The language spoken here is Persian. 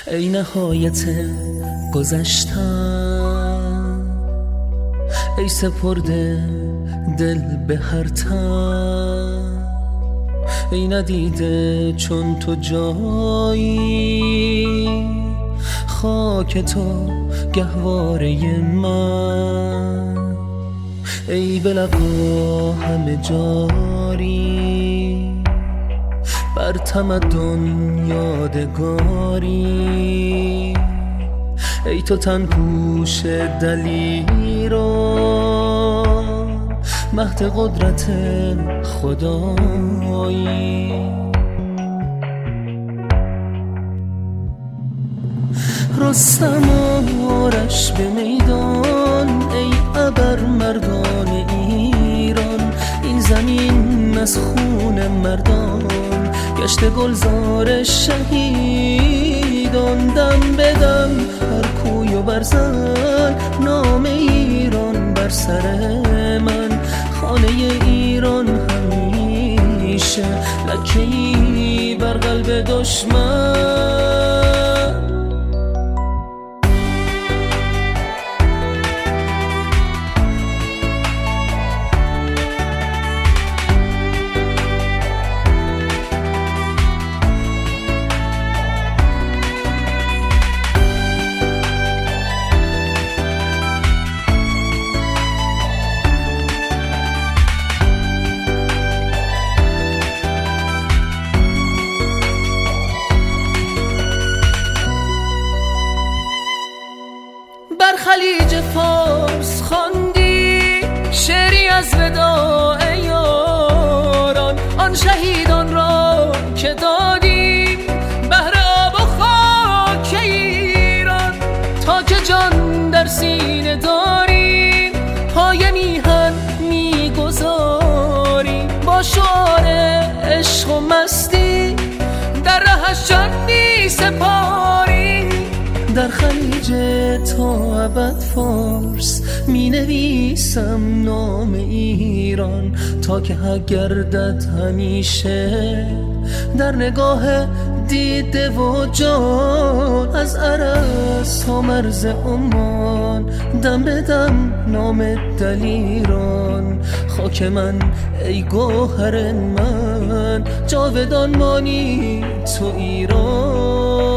ای نهایت گذشتن، ای سپرده دل به هر تن، ای ندیده چون تو جایی، خاک تو گهواره من، ای به لقا همه جاری، بر تمدن یادگاری، ای تو تن پوش دلیران، مهد قدرت خدایی. رستم آرش به میدان، ای ابر مردان ایران، این زمین از خون مردان گشت گلزار شهیدان. دم به دم بر کوی و برزن، نام ایران بر سر من، خانه ایران همیشه لکه‌ای بر قلب دشمن. بر خلیج فارس خواندی شعری از وداع یاران، آن شهیدان را که دادی بهر آب و خاک ایران. تا که جان در سینه داری، پای میهن میگذاری، با شعار عشق و مستی در رهش جان میسپاری. در خلیج تا ابد فارس می نویسم نام ایران، تا که حق گردد همیشه در نگاه دیده و جان. از عرس تا مرز عمان، دم به دم نام دلیران، خاک من ای گوهر من، جاودان مانی تو ایران.